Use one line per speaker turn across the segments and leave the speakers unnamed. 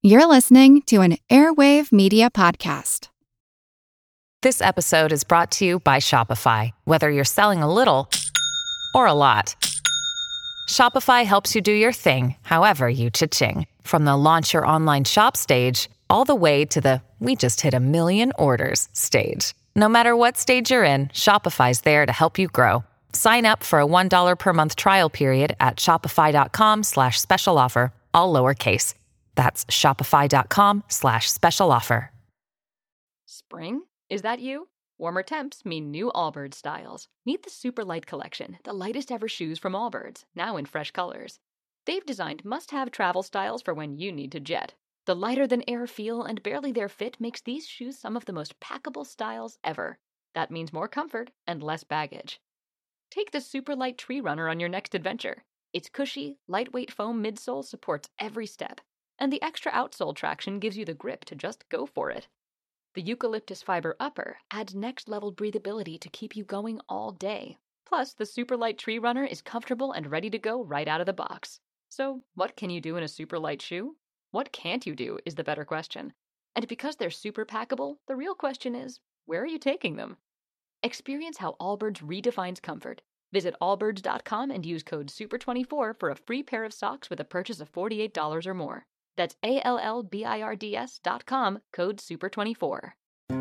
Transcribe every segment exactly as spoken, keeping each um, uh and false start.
You're listening to an Airwave Media Podcast.
This episode is brought to you by Shopify. Whether you're selling a little or a lot, Shopify helps you do your thing, however you cha-ching. From the launch your online shop stage, all the way to the we just hit a million orders stage. No matter what stage you're in, Shopify's there to help you grow. Sign up for a one dollar per month trial period at shopify.com slash special offer, all lowercase. That's shopify.com slash special offer.
Spring? Is that you? Warmer temps mean new Allbirds styles. Meet the Super Light Collection, the lightest ever shoes from Allbirds, now in fresh colors. They've designed must-have travel styles for when you need to jet. The lighter-than-air feel and barely-there fit makes these shoes some of the most packable styles ever. That means more comfort and less baggage. Take the Super Light Tree Runner on your next adventure. Its cushy, lightweight foam midsole supports every step, and the extra outsole traction gives you the grip to just go for it. The eucalyptus fiber upper adds next-level breathability to keep you going all day. Plus, the Super Light Tree Runner is comfortable and ready to go right out of the box. So, what can you do in a super light shoe? What can't you do is the better question. And because they're super packable, the real question is, where are you taking them? Experience how Allbirds redefines comfort. Visit allbirds dot com and use code super twenty-four for a free pair of socks with a purchase of forty-eight dollars or more. That's A L L B I R D S dot com, code super twenty-four.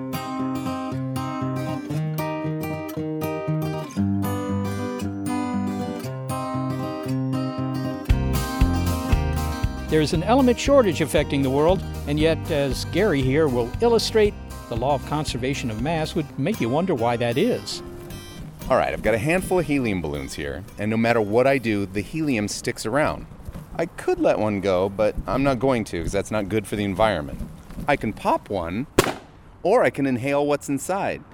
There's an element shortage affecting the world, and yet, as Gary here will illustrate, the law of conservation of mass would make you wonder why that is.
All right, I've got a handful of helium balloons here, and no matter what I do, the helium sticks around. I could let one go, but I'm not going to, because that's not good for the environment. I can pop one, or I can inhale what's inside.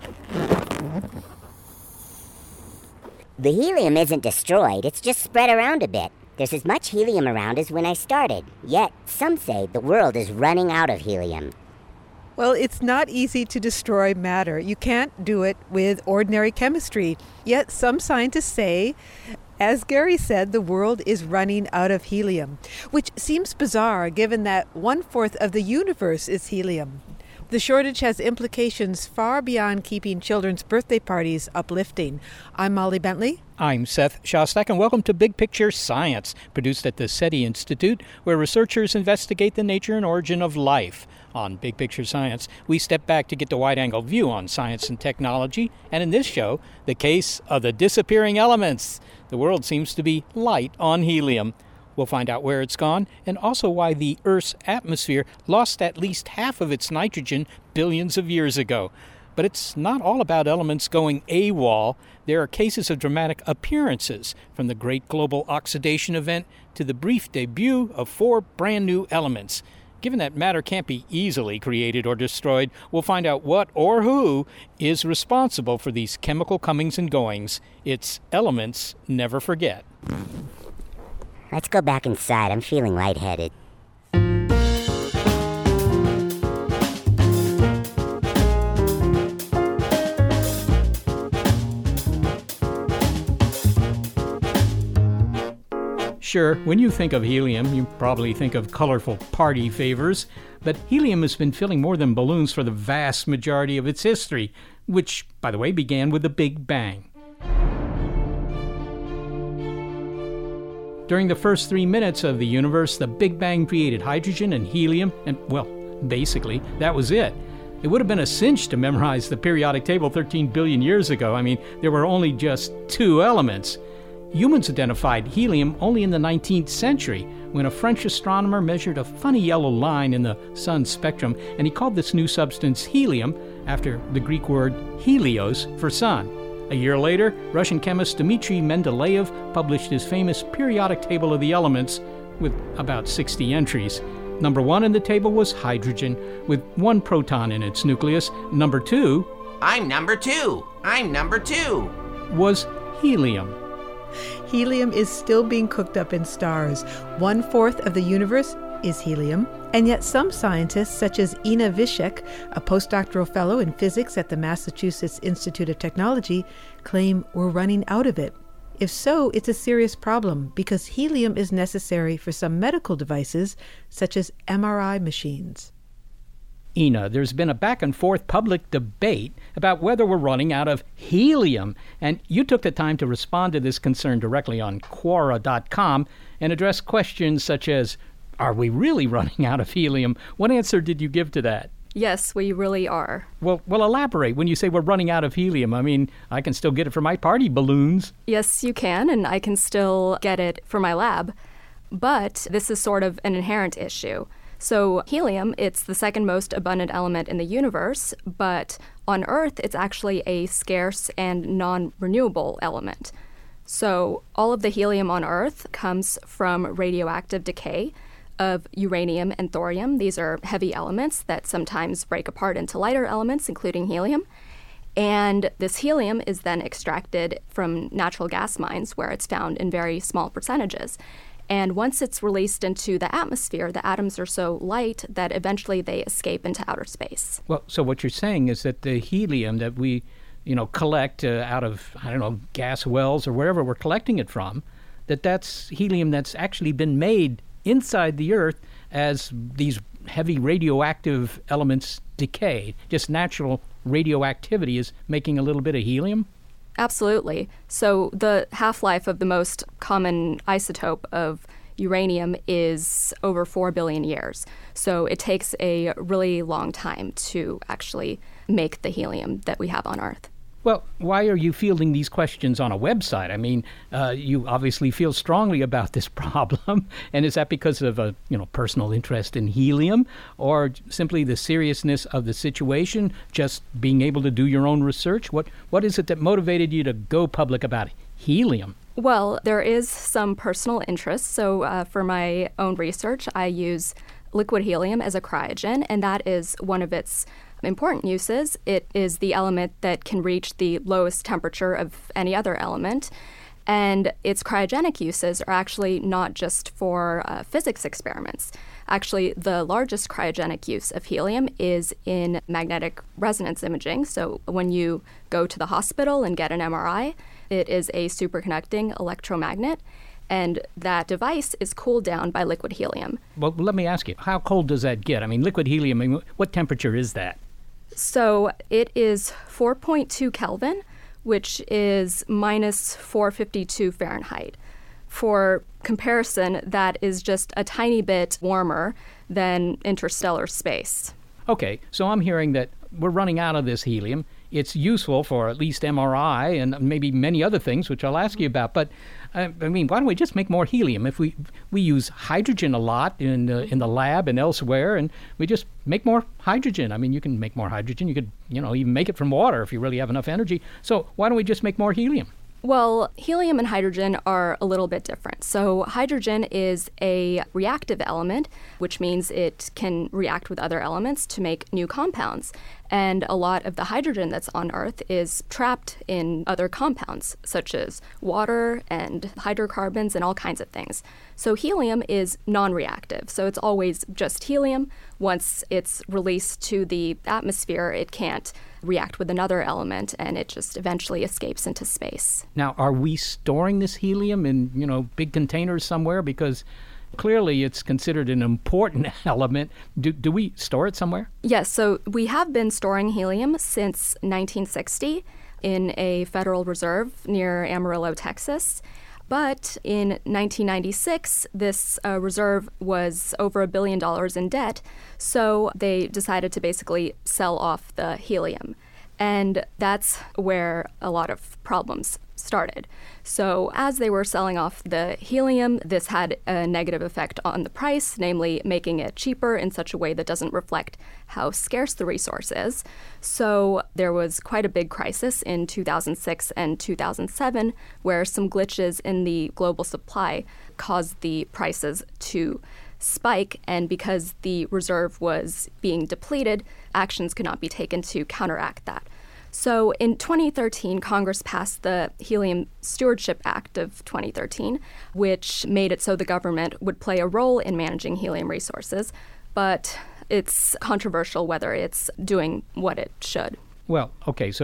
The helium isn't destroyed, it's just spread around a bit. There's as much helium around as when I started, yet some say the world is running out of helium.
Well, it's not easy to destroy matter. You can't do it with ordinary chemistry. Yet some scientists say, as Gary said, the world is running out of helium, which seems bizarre given that one-fourth of the universe is helium. The shortage has implications far beyond keeping children's birthday parties uplifting. I'm Molly Bentley.
I'm Seth Shostak, and welcome to Big Picture Science, produced at the SETI Institute, where researchers investigate the nature and origin of life. On Big Picture Science, we step back to get the wide-angle view on science and technology, and in this show, the case of the disappearing elements. The world seems to be light on helium. We'll find out where it's gone, and also why the Earth's atmosphere lost at least half of its nitrogen billions of years ago. But it's not all about elements going AWOL. There are cases of dramatic appearances, from the great global oxidation event to the brief debut of four brand new elements. Given that matter can't be easily created or destroyed, we'll find out what or who is responsible for these chemical comings and goings. It's Elements Never Forget.
Let's go back inside. I'm feeling lightheaded.
Sure, when you think of helium, you probably think of colorful party favors, but helium has been filling more than balloons for the vast majority of its history, which, by the way, began with the Big Bang. During the first three minutes of the universe, the Big Bang created hydrogen and helium, and, well, basically, that was it. It would have been a cinch to memorize the periodic table thirteen billion years ago. I mean, there were only just two elements. Humans identified helium only in the nineteenth century, when a French astronomer measured a funny yellow line in the sun's spectrum, and he called this new substance helium, after the Greek word helios for sun. A year later, Russian chemist Dmitry Mendeleev published his famous periodic table of the elements with about sixty entries. Number one in the table was hydrogen, with one proton in its nucleus. Number two...
I'm number two! I'm number two!
...was helium.
Helium is still being cooked up in stars. One-fourth of the universe is helium, and yet some scientists, such as Ina Vishek, a postdoctoral fellow in physics at the Massachusetts Institute of Technology, claim we're running out of it. If so, it's a serious problem because helium is necessary for some medical devices, such as M R I machines.
Ina, there's been a back-and-forth public debate about whether we're running out of helium, and you took the time to respond to this concern directly on Quora dot com and address questions such as, are we really running out of helium? What answer did you give to that?
Yes, we really are.
Well, well, elaborate. When you say we're running out of helium, I mean, I can still get it for my party balloons.
Yes, you can, and I can still get it for my lab. But this is sort of an inherent issue. So helium, it's the second most abundant element in the universe, but on Earth, it's actually a scarce and non-renewable element. So all of the helium on Earth comes from radioactive decay of uranium and thorium. These are heavy elements that sometimes break apart into lighter elements, including helium. And this helium is then extracted from natural gas mines where it's found in very small percentages. And once it's released into the atmosphere, the atoms are so light that eventually they escape into outer space.
Well, so what you're saying is that the helium that we, you know, collect uh, out of, I don't know, gas wells or wherever we're collecting it from, that that's helium that's actually been made inside the Earth as these heavy radioactive elements decay. Just natural radioactivity is making a little bit of helium?
Absolutely. So the half-life of the most common isotope of uranium is over four billion years. So it takes a really long time to actually make the helium that we have on Earth.
Well, why are you fielding these questions on a website? I mean, uh, you obviously feel strongly about this problem. And is that because of a you know personal interest in helium, or simply the seriousness of the situation, just being able to do your own research? What What is it that motivated you to go public about helium?
Well, there is some personal interest. So uh, for my own research, I use liquid helium as a cryogen, and that is one of its important uses. It is the element that can reach the lowest temperature of any other element. And its cryogenic uses are actually not just for uh, physics experiments. Actually, the largest cryogenic use of helium is in magnetic resonance imaging. So when you go to the hospital and get an M R I, it is a superconducting electromagnet. And that device is cooled down by liquid helium.
Well, let me ask you, how cold does that get? I mean, liquid helium, I mean, what temperature is that?
So it is four point two Kelvin, which is minus four hundred fifty-two Fahrenheit. For comparison, that is just a tiny bit warmer than interstellar space.
Okay, so I'm hearing that we're running out of this helium. It's useful for at least M R I and maybe many other things, which I'll ask you about. But, uh, I mean, why don't we just make more helium? If we we use hydrogen a lot in uh, in the lab and elsewhere, and we just make more hydrogen. I mean, you can make more hydrogen. You could, you know, even make it from water if you really have enough energy. So why don't we just make more helium?
Well, helium and hydrogen are a little bit different. So hydrogen is a reactive element, which means it can react with other elements to make new compounds. And a lot of the hydrogen that's on Earth is trapped in other compounds, such as water and hydrocarbons and all kinds of things. So helium is non-reactive. So it's always just helium. Once it's released to the atmosphere, it can't react with another element, and it just eventually escapes into space.
Now, are we storing this helium in, you know, big containers somewhere? Because clearly it's considered an important element. Do, do we store it somewhere?
Yes, so we have been storing helium since nineteen sixty in a Federal Reserve near Amarillo, Texas. But in nineteen ninety-six, this uh, reserve was over a billion dollars in debt, so they decided to basically sell off the helium. And that's where a lot of problems started. So as they were selling off the helium, this had a negative effect on the price, namely making it cheaper in such a way that doesn't reflect how scarce the resource is. So there was quite a big crisis in two thousand six and two thousand seven, where some glitches in the global supply caused the prices to spike, and because the reserve was being depleted, actions could not be taken to counteract that. So in twenty thirteen, Congress passed the Helium Stewardship Act of twenty thirteen, which made it so the government would play a role in managing helium resources, but it's controversial whether it's doing what it should.
Well, okay, so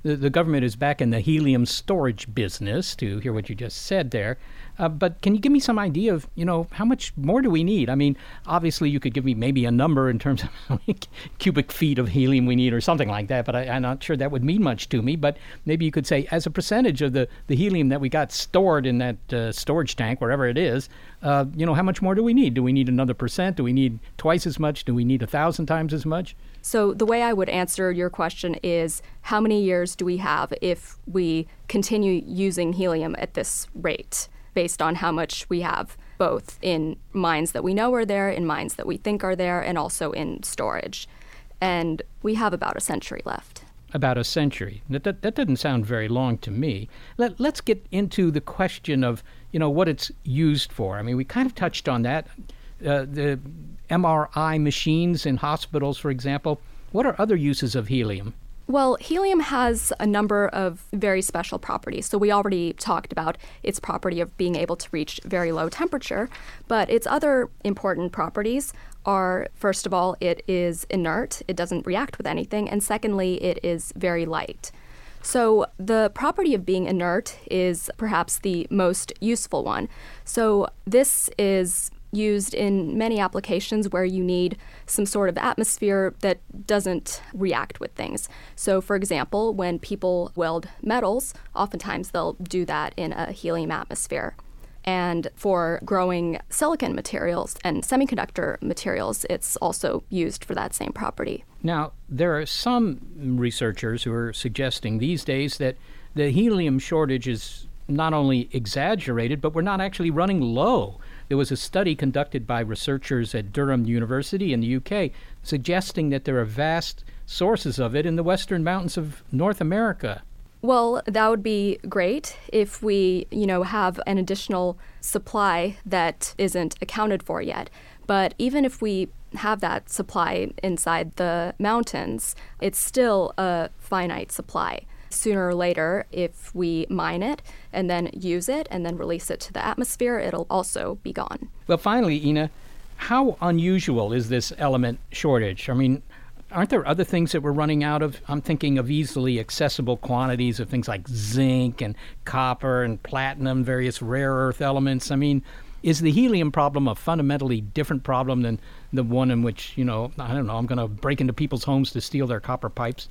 the, the government is back in the helium storage business, to hear what you just said there. Uh, but can you give me some idea of, you know, how much more do we need? I mean, obviously you could give me maybe a number in terms of how many cubic feet of helium we need or something like that, but I, I'm not sure that would mean much to me. But maybe you could say, as a percentage of the, the helium that we got stored in that uh, storage tank, wherever it is, uh, you know, how much more do we need? Do we need another percent? Do we need twice as much? Do we need a thousand times as much?
So the way I would answer your question is, how many years do we have if we continue using helium at this rate, based on how much we have, both in mines that we know are there, in mines that we think are there, and also in storage. And we have about a century left. About a century. That, that, that doesn't sound very long to me. Let, let's get into the question of, you know, what it's used for. I mean, we kind of touched on that. Uh, the M R I machines in hospitals, for example. What are other uses of helium? Well, helium has a number of very special properties. So we already talked about its property of being able to reach very low temperature, but its other important properties are, first of all, it is inert, it doesn't react with anything, and secondly, it is very light. So the property of being inert is perhaps the most useful one. So this is used in many applications where you need some sort of atmosphere that doesn't react with things. So, for example, when people weld metals, oftentimes they'll do that in a helium atmosphere. And for growing silicon materials and semiconductor materials, it's also used for that same property. Now, there are some researchers who are suggesting these days that the helium shortage is not only exaggerated, but we're not actually running low. There was a study conducted by researchers at Durham University in the U K suggesting that there are vast sources of it in the western mountains of North America. Well, that would be great if we, you know, have an additional supply that isn't accounted for yet. But even if we have that supply inside the mountains, it's still a finite supply. Sooner or later, if we mine it and then use it and then release it to the atmosphere, it'll also be gone. Well, finally, Ina, how unusual is this element shortage? I mean, aren't there other things that we're running out of? I'm thinking of easily accessible quantities of things like zinc and copper and platinum, various rare earth elements. I mean, is the helium problem a fundamentally different problem than the one in which, you know, I don't know, I'm going to break into people's homes to steal their copper pipes?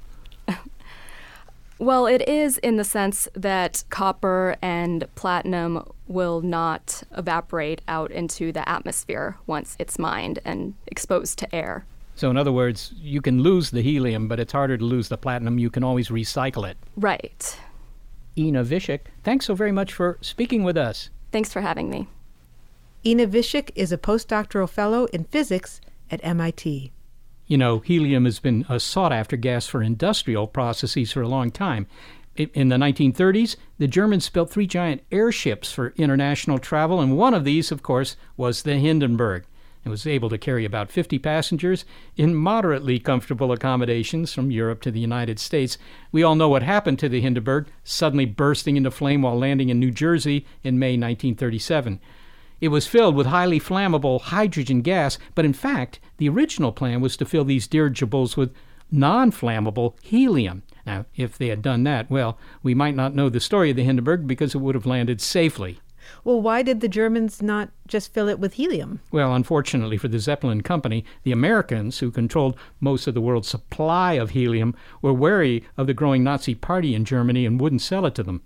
Well, it is in the sense that copper and platinum will not evaporate out into the atmosphere once it's mined and exposed to air. So in other words, you can lose the helium, but it's harder to lose the platinum. You can always recycle it. Right. Ina Vishik, thanks so very much for speaking with us. Thanks for having me.
Ina Vishik is a postdoctoral fellow in physics at M I T.
You know, helium has been a sought-after gas for industrial processes for a long time. In the nineteen thirties, the Germans built three giant airships for international travel, and one of these, of course, was the Hindenburg. It was able to carry about fifty passengers in moderately comfortable accommodations from Europe to the United States. We all know what happened to the Hindenburg, suddenly bursting into flame while landing in New Jersey in May nineteen thirty-seven. It was filled with highly flammable hydrogen gas, but in fact, the original plan was to fill these dirigibles with non-flammable helium. Now, if they had done that, well, we might not know the story of the Hindenburg because it would have landed safely.
Well, why did the Germans not just fill it with helium?
Well, unfortunately for the Zeppelin Company, the Americans, who controlled most of the world's supply of helium, were wary of the growing Nazi Party in Germany and wouldn't sell it to them.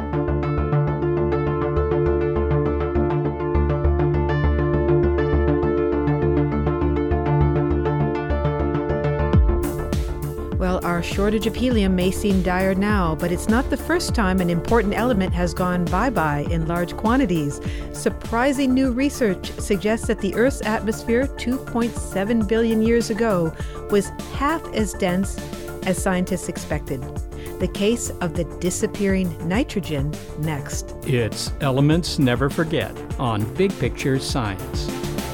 Well, our shortage of helium may seem dire now, but it's not the first time an important element has gone bye-bye in large quantities. Surprising new research suggests that the Earth's atmosphere two point seven billion years ago was half as dense as scientists expected. The case of the disappearing nitrogen next.
It's Elements Never Forget on Big Picture Science.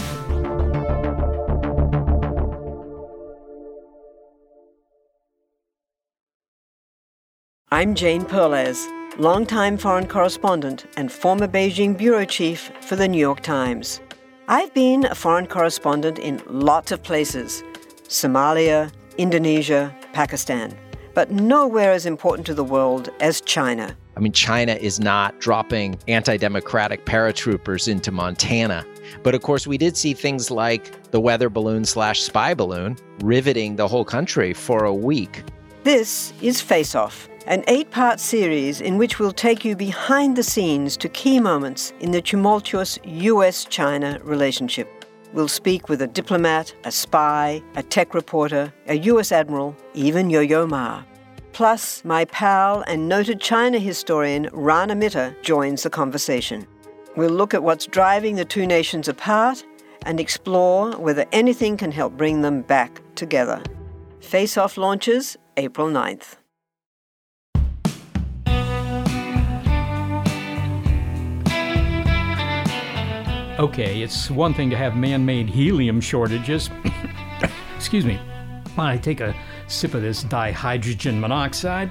I'm Jane Perlez, longtime foreign correspondent and former Beijing bureau chief for the New York Times. I've been a foreign correspondent in lots of places: Somalia, Indonesia, Pakistan. but nowhere as important to the world as China.
I mean, China is not dropping anti-democratic paratroopers into Montana. But of course, we did see things like the weather balloon slash spy balloon riveting the whole country for a week.
This is Face Off, an eight-part series in which we'll take you behind the scenes to key moments in the tumultuous U S China relationship. We'll speak with a diplomat, a spy, a tech reporter, a U S admiral, even Yo-Yo Ma. Plus, my pal and noted China historian Rana Mitter joins the conversation. We'll look at what's driving the two nations apart and explore whether anything can help bring them back together. Face Off launches April ninth.
Okay, it's one thing to have man-made helium shortages. Excuse me. I take a sip of this dihydrogen monoxide.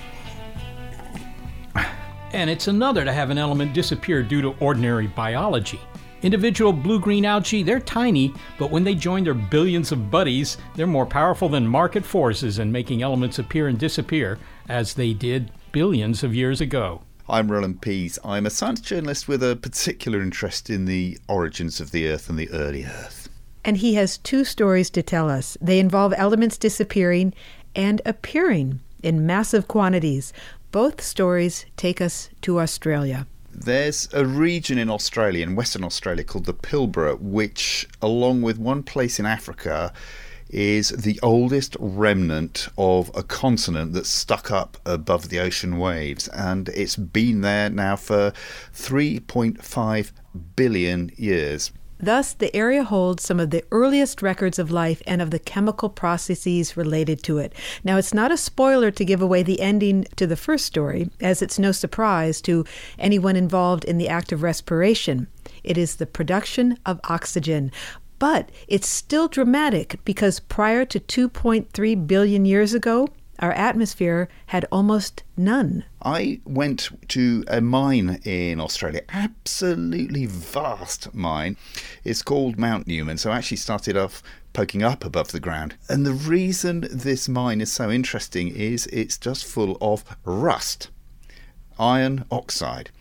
And it's another to have an element disappear due to ordinary biology. Individual blue-green algae, they're tiny, but when they join their billions of buddies, they're more powerful than market forces in making elements appear and disappear, as they did billions of years ago.
I'm Roland Pease. I'm a science journalist with a particular interest in the origins of the Earth and the early Earth.
And he has two stories to tell us. They involve elements disappearing and appearing in massive quantities. Both stories take us to Australia.
There's a region in Australia, in Western Australia, called the Pilbara, which, along with one place in Africa, is the oldest remnant of a continent that's stuck up above the ocean waves. And it's been there now for three point five billion years.
Thus, the area holds some of the earliest records of life and of the chemical processes related to it. Now, it's not a spoiler to give away the ending to the first story, as it's no surprise to anyone involved in the act of respiration. It is the production of oxygen. But it's still dramatic because prior to two point three billion years ago, our atmosphere had almost none.
I went to a mine in Australia, absolutely vast mine. It's called Mount Newman, so I actually started off poking up above the ground. And the reason this mine is so interesting is it's just full of rust, iron oxide.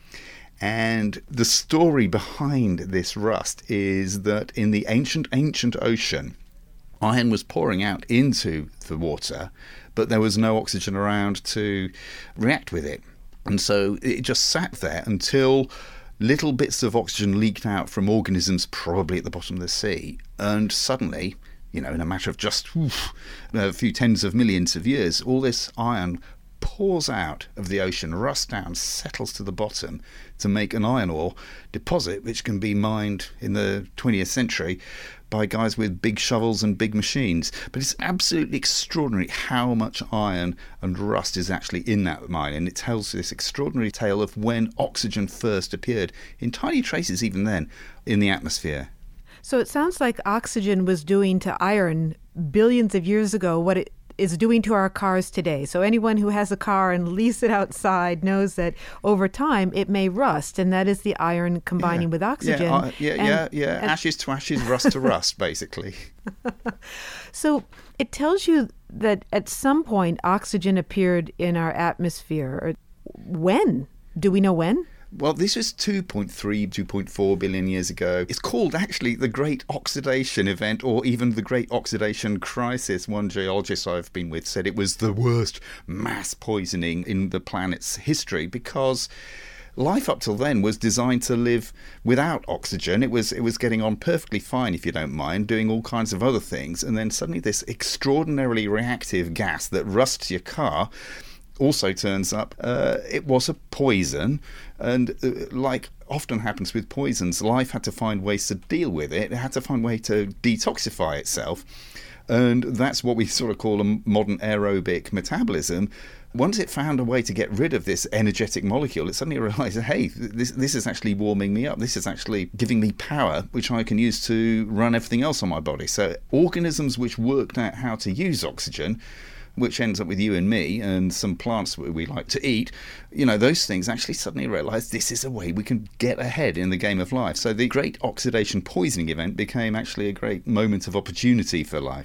And the story behind this rust is that in the ancient, ancient ocean, iron was pouring out into the water, but there was no oxygen around to react with it. And so it just sat there until little bits of oxygen leaked out from organisms probably at the bottom of the sea. And suddenly, you know, in a matter of just oof, a few tens of millions of years, all this iron pours out of the ocean, rusts down, settles to the bottom to make an iron ore deposit, which can be mined in the twentieth century by guys with big shovels and big machines. But it's absolutely extraordinary how much iron and rust is actually in that mine, and it tells this extraordinary tale of when oxygen first appeared, in tiny traces even then, in the atmosphere.
So it sounds like oxygen was doing to iron billions of years ago what it is doing to our cars today. So anyone who has a car and leaves it outside knows that over time it may rust, and that is the iron combining
yeah.
with oxygen.
Yeah, uh, yeah,
and,
yeah, yeah.
And
ashes to ashes, rust to rust, basically.
So it tells you that at some point oxygen appeared in our atmosphere. When? Do we know when?
Well, this was two point three, two point four billion years ago. It's called actually the Great Oxidation Event, or even the Great Oxidation Crisis. One geologist I've been with said it was the worst mass poisoning in the planet's history because life up till then was designed to live without oxygen. It was it was getting on perfectly fine, if you don't mind, doing all kinds of other things. And then suddenly this extraordinarily reactive gas that rusts your car also turns up. Uh, it was a poison, and uh, like often happens with poisons, life had to find ways to deal with it. It had to find a way to detoxify itself, and that's what we sort of call a modern aerobic metabolism. Once it found a way to get rid of this energetic molecule, it suddenly realized, hey, this this is actually warming me up. This is actually giving me power, which I can use to run everything else on my body. So organisms which worked out how to use oxygen, which ends up with you and me and some plants we like to eat, you know, those things actually suddenly realize this is a way we can get ahead in the game of life. So the Great Oxidation Poisoning Event became actually a great moment of opportunity for life.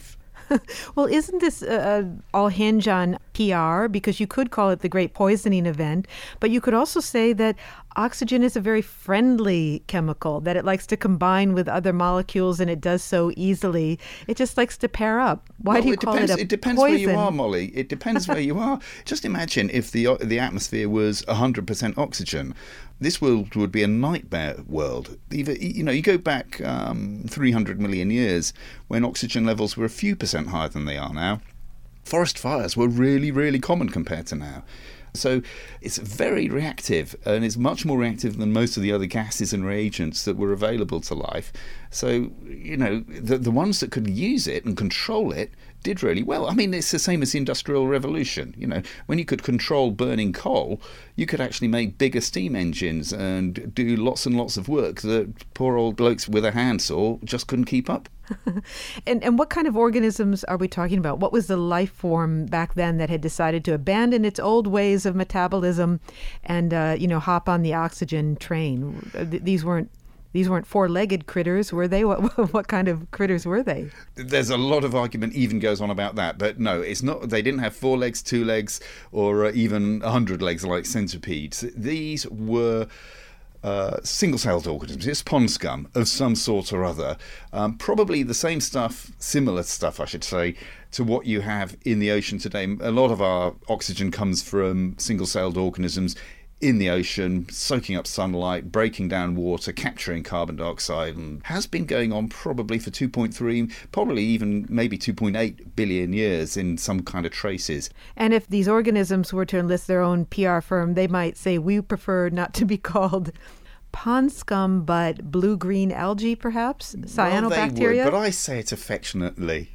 Well, isn't this uh, all hinge on P R? Because you could call it the Great Poisoning Event, but you could also say that oxygen is a very friendly chemical, that it likes to combine with other molecules and it does so easily. It just likes to pair up. Why
well,
do you
it
call
depends,
it a
It depends
poison?
where you are, Molly. It depends where you are. Just imagine if the the atmosphere was one hundred percent oxygen. This world would be a nightmare world. Even, you know, you go back um, three hundred million years when oxygen levels were a few percent higher than they are now. Forest fires were really, really common compared to now. So it's very reactive, and it's much more reactive than most of the other gases and reagents that were available to life. So, you know, the, the ones that could use it and control it did really well. I mean, it's the same as the Industrial Revolution. You know, when you could control burning coal, you could actually make bigger steam engines and do lots and lots of work that poor old blokes with a handsaw just couldn't keep up.
and and what kind of organisms are we talking about? What was the life form back then that had decided to abandon its old ways of metabolism and uh, you know hop on the oxygen train? These weren't these weren't four-legged critters, were they? What what kind of critters were they?
There's a lot of argument even goes on about that, but no, it's not. They didn't have four legs, two legs, or uh, even a hundred legs like centipedes. These were Uh, single-celled organisms. It's pond scum of some sort or other. Um, probably the same stuff, similar stuff, I should say, to what you have in the ocean today. A lot of our oxygen comes from single-celled organisms in the ocean, soaking up sunlight, breaking down water, capturing carbon dioxide, and has been going on probably for two point three, probably even maybe two point eight billion years in some kind of traces.
And if these organisms were to enlist their own P R firm, they might say, we prefer not to be called pond scum, but blue-green algae, perhaps? Cyanobacteria?
Well, they would, but I say it affectionately.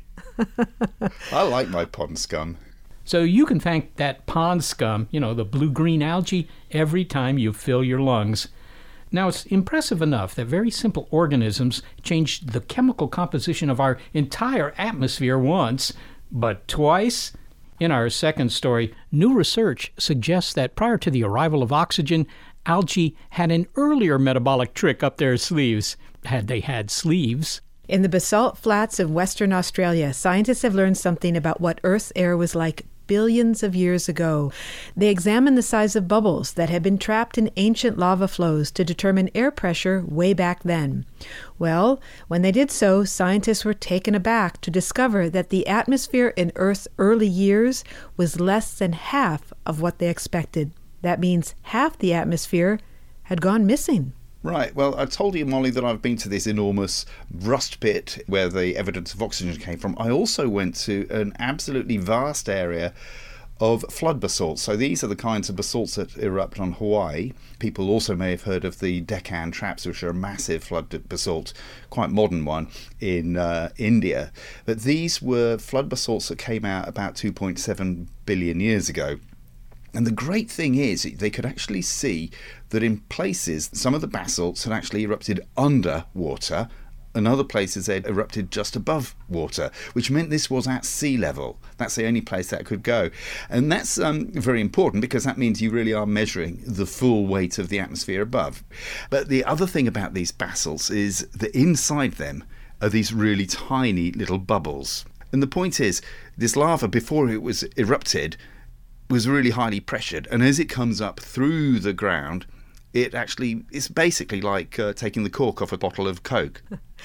I like my pond scum.
So you can thank that pond scum, you know, the blue-green algae, every time you fill your lungs. Now, it's impressive enough that very simple organisms changed the chemical composition of our entire atmosphere once, but twice? In our second story, new research suggests that prior to the arrival of oxygen, algae had an earlier metabolic trick up their sleeves, had they had sleeves.
In the basalt flats of Western Australia, scientists have learned something about what Earth's air was like billions of years ago. They examined the size of bubbles that had been trapped in ancient lava flows to determine air pressure way back then. Well, when they did so, scientists were taken aback to discover that the atmosphere in Earth's early years was less than half of what they expected. That means half the atmosphere had gone missing.
Right. Well, I told you, Molly, that I've been to this enormous rust pit where the evidence of oxygen came from. I also went to an absolutely vast area of flood basalt. So these are the kinds of basalts that erupt on Hawaii. People also may have heard of the Deccan Traps, which are a massive flood basalt, quite modern one, in uh, India. But these were flood basalts that came out about two point seven billion years ago. And the great thing is they could actually see that in places some of the basalts had actually erupted under water and other places they'd erupted just above water, which meant this was at sea level. That's the only place that could go. And that's um, very important because that means you really are measuring the full weight of the atmosphere above. But the other thing about these basalts is that inside them are these really tiny little bubbles. And the point is, this lava, before it was erupted, was really highly pressured, and as it comes up through the ground, it actually is basically like uh, taking the cork off a bottle of Coke.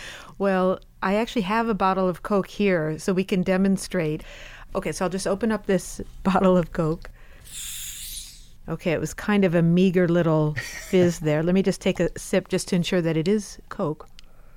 Well, I actually have a bottle of Coke here, so we can demonstrate. Okay, so I'll just open up this bottle of Coke. Okay, it was kind of a meager little fizz there. Let me just take a sip just to ensure that it is Coke.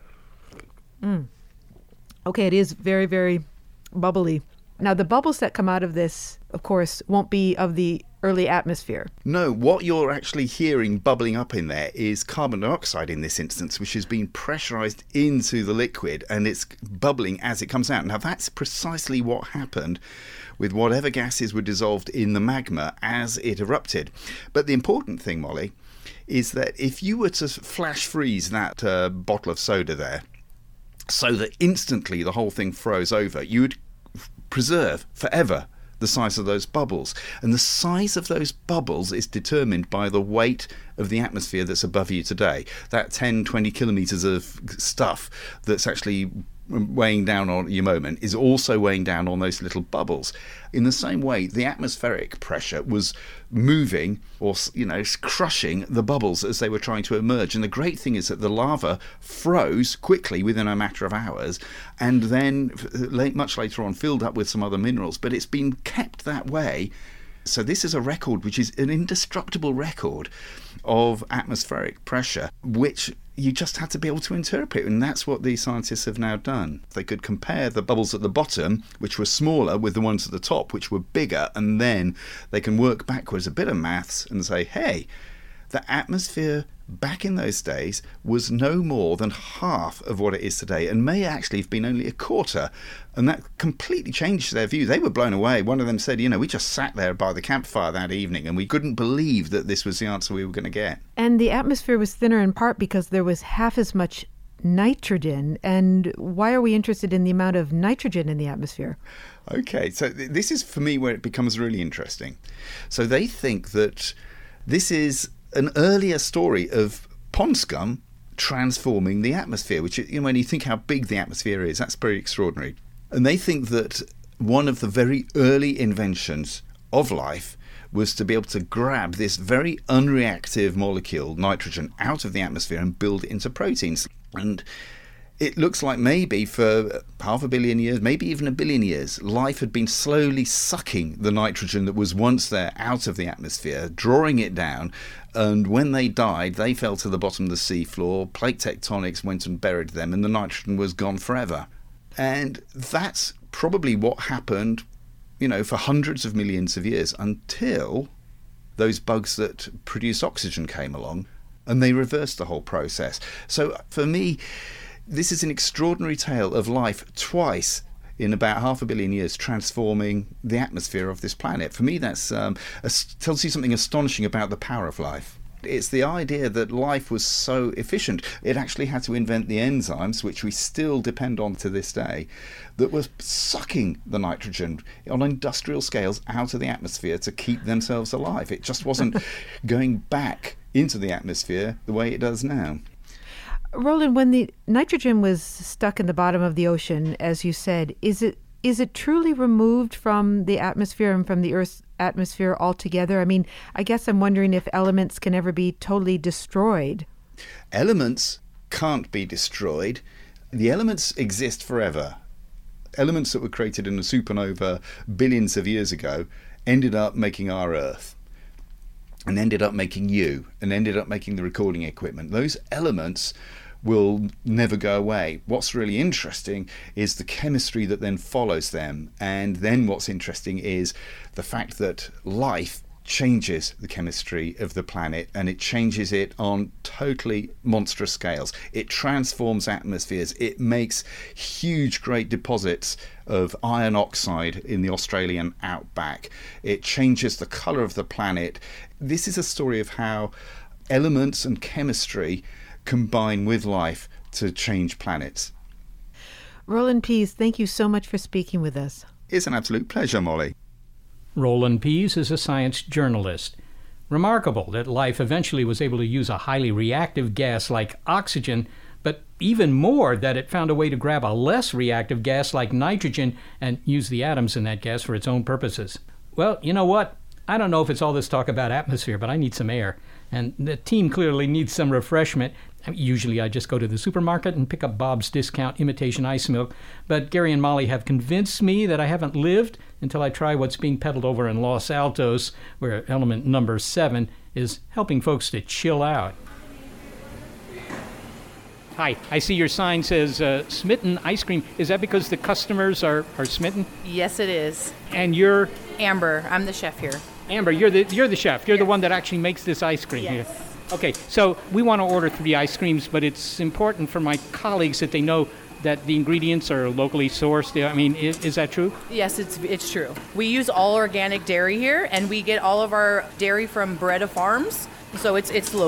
Mm. Okay, it is very, very bubbly. Now, the bubbles that come out of this, of course, won't be of the early atmosphere.
No, what you're actually hearing bubbling up in there is carbon dioxide in this instance, which has been pressurized into the liquid and it's bubbling as it comes out. Now, that's precisely what happened with whatever gases were dissolved in the magma as it erupted. But the important thing, Molly, is that if you were to flash freeze that uh, bottle of soda there, so that instantly the whole thing froze over, you would preserve forever the size of those bubbles. And the size of those bubbles is determined by the weight of the atmosphere that's above you today. That ten, twenty kilometres of stuff that's actually weighing down on your moment is also weighing down on those little bubbles. In the same way, the atmospheric pressure was moving or, you know, crushing the bubbles as they were trying to emerge. And the great thing is that the lava froze quickly within a matter of hours and then much later on filled up with some other minerals. But it's been kept that way. So this is a record which is an indestructible record of atmospheric pressure, which you just had to be able to interpret, and that's what these scientists have now done. They could compare the bubbles at the bottom, which were smaller, with the ones at the top, which were bigger, and then they can work backwards a bit of maths and say, hey, the atmosphere back in those days was no more than half of what it is today, and may actually have been only a quarter. And that completely changed their view. They were blown away. One of them said, you know, we just sat there by the campfire that evening and we couldn't believe that this was the answer we were going to get.
And the atmosphere was thinner in part because there was half as much nitrogen. And why are we interested in the amount of nitrogen in the atmosphere?
Okay, so th- this is, for me, where it becomes really interesting. So they think that this is an earlier story of pond scum transforming the atmosphere, which, you know, when you think how big the atmosphere is, that's pretty extraordinary. And they think that one of the very early inventions of life was to be able to grab this very unreactive molecule, nitrogen, out of the atmosphere and build it into proteins. And it looks like maybe for half a billion years, maybe even a billion years, life had been slowly sucking the nitrogen that was once there out of the atmosphere, drawing it down. And when they died, they fell to the bottom of the seafloor, plate tectonics went and buried them, and the nitrogen was gone forever. And that's probably what happened, you know, for hundreds of millions of years until those bugs that produce oxygen came along and they reversed the whole process. So for me, this is an extraordinary tale of life twice in about half a billion years transforming the atmosphere of this planet. For me, that's um, a, tells you something astonishing about the power of life. It's the idea that life was so efficient, it actually had to invent the enzymes, which we still depend on to this day, that was sucking the nitrogen on industrial scales out of the atmosphere to keep themselves alive. It just wasn't going back into the atmosphere the way it does now.
Roland, when the nitrogen was stuck in the bottom of the ocean, as you said, is it is it truly removed from the atmosphere and from the Earth's atmosphere altogether? I mean, I guess I'm wondering if elements can ever be totally destroyed.
Elements can't be destroyed. The elements exist forever. Elements that were created in a supernova billions of years ago ended up making our Earth, and ended up making you, and ended up making the recording equipment. Those elements will never go away. What's really interesting is the chemistry that then follows them. And then what's interesting is the fact that life changes the chemistry of the planet, and it changes it on totally monstrous scales. It transforms atmospheres. It makes huge, great deposits of iron oxide in the Australian outback. It changes the colour of the planet. This is a story of how elements and chemistry combine with life to change planets.
Roland Pease, thank you so much for speaking with us.
It's an absolute pleasure, Molly.
Roland Pease is a science journalist. Remarkable that life eventually was able to use a highly reactive gas like oxygen, but even more that it found a way to grab a less reactive gas like nitrogen and use the atoms in that gas for its own purposes. Well, you know what? I don't know if it's all this talk about atmosphere, but I need some air. And the team clearly needs some refreshment. Usually I just go to the supermarket and pick up Bob's Discount imitation ice milk, but Gary and Molly have convinced me that I haven't lived until I try what's being peddled over in Los Altos, where element number seven is helping folks to chill out. Hi, I see your sign says uh, Smitten Ice Cream. Is that because the customers are, are smitten?
Yes, it is.
And you're?
Amber. I'm the chef here.
Amber, you're the you're the chef. You're yes. the one that actually makes this ice cream
yes.
here. Okay, so we want to order three ice creams, but it's important for my colleagues that they know that the ingredients are locally sourced. I mean, is, is that true?
Yes, it's it's true. We use all organic dairy here, and we get all of our dairy from Beretta Farms, so it's it's local.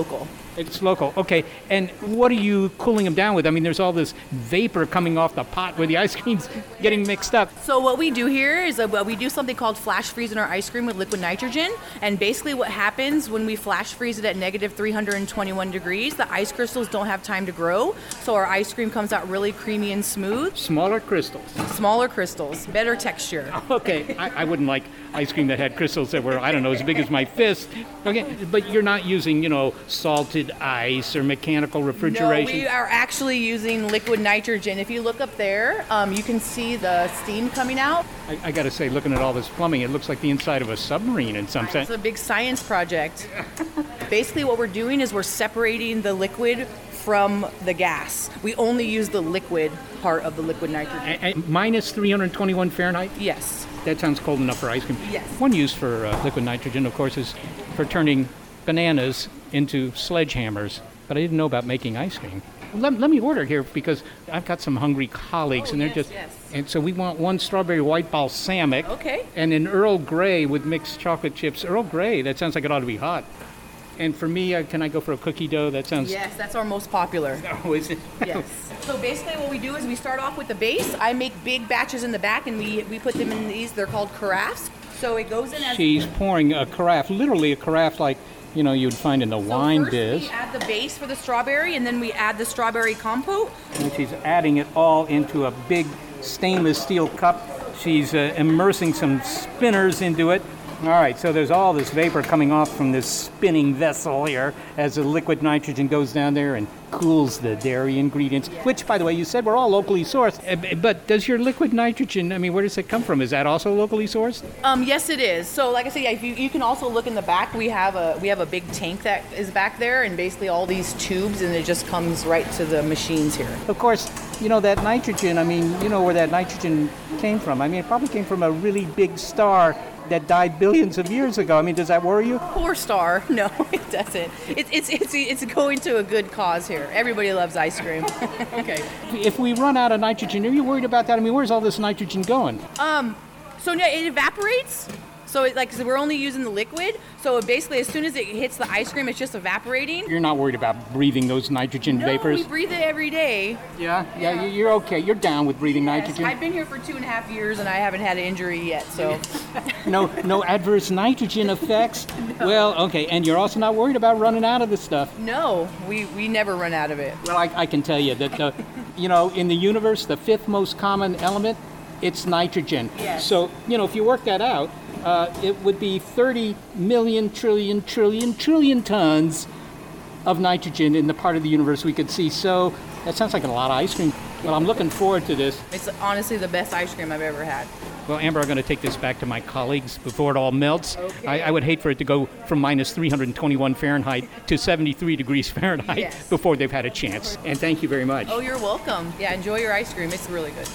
It's local. Okay. And what are you cooling them down with? I mean, there's all this vapor coming off the pot where the ice cream's getting mixed up.
So what we do here is uh, well, we do something called flash freezing our ice cream with liquid nitrogen. And basically what happens when we flash freeze it at negative three hundred twenty-one degrees, the ice crystals don't have time to grow. So our ice cream comes out really creamy and smooth.
Smaller crystals.
Smaller crystals. Better texture.
Okay. I, I wouldn't like ice cream that had crystals that were, I don't know, as big as my fist. Okay. But you're not using, you know, salted ice or mechanical refrigeration?
No, we are actually using liquid nitrogen. If you look up there, um, you can see the steam coming out.
I, I got to say, looking at all this plumbing, it looks like the inside of a submarine in some sense.
It's a big science project. Basically what we're doing is we're separating the liquid from the gas. We only use the liquid part of the liquid nitrogen.
And, and minus three hundred twenty-one Fahrenheit?
Yes.
That sounds cold enough for ice cream.
Yes.
One use for uh, liquid nitrogen, of course, is for turning bananas into sledgehammers. But I didn't know about making ice cream. Let, let me order here because I've got some hungry colleagues,
oh,
and they're
yes,
just.
Yes.
And so we want one strawberry white balsamic.
Okay.
And an Earl Grey with mixed chocolate chips. Earl Grey. That sounds like it ought to be hot. And for me, uh, can I go for a cookie dough? That sounds...
Yes, that's our most popular.
Oh, is it?
Yes. So basically what we do is we start off with the base. I make big batches in the back, and we, we put them in these. They're called carafes. So it goes in as...
She's pouring a carafe, literally a carafe like, you know, you'd find in the
so
wine
first
biz.
we add the base for the strawberry, and then we add the strawberry compote.
And she's adding it all into a big stainless steel cup. She's uh, immersing some spinners into it. All right, so there's all this vapor coming off from this spinning vessel here as the liquid nitrogen goes down there and cools the dairy ingredients, which, by the way, you said were all locally sourced. But does your liquid nitrogen, I mean, where does it come from? Is that also locally sourced?
Um, yes, it is. So, like I said, yeah, if you, you can also look in the back. We have a we have a big tank that is back there, and basically all these tubes, and it just comes right to the machines here.
Of course, you know, that nitrogen, I mean, you know where that nitrogen came from. I mean, it probably came from a really big star that died billions of years ago. I mean, does that worry you?
Poor star. No, it doesn't. It, it's it's it's going to a good cause here. Everybody loves ice cream. Okay.
If we run out of nitrogen, are you worried about that? I mean, where's all this nitrogen going?
Um, so yeah, it evaporates. So it, like, so we're only using the liquid. So basically, as soon as it hits the ice cream, it's just evaporating.
You're not worried about breathing those nitrogen
no,
vapors?
we breathe it every day.
Yeah? yeah, yeah, you're okay. You're down with breathing
yes,
nitrogen.
I've been here for two and a half years, and I haven't had an injury yet. So
no, no adverse nitrogen effects. No. Well, okay, and you're also not worried about running out of this stuff.
No, we we never run out of it.
Well, I, I can tell you that the, you know, in the universe, the fifth most common element, it's nitrogen.
Yes.
So you know, if you work that out. Uh, it would be thirty million trillion trillion trillion tons of nitrogen in the part of the universe we could see. So that sounds like a lot of ice cream. Well, I'm looking forward to this.
It's honestly the best ice cream I've ever had.
Well, Amber, I'm going to take this back to my colleagues before it all melts.
Okay.
I, I would hate for it to go from minus three hundred twenty-one Fahrenheit to seventy-three degrees Fahrenheit
yes.
before they've had a chance. And thank you very much.
Oh, you're welcome. Yeah, enjoy your ice cream. It's really good.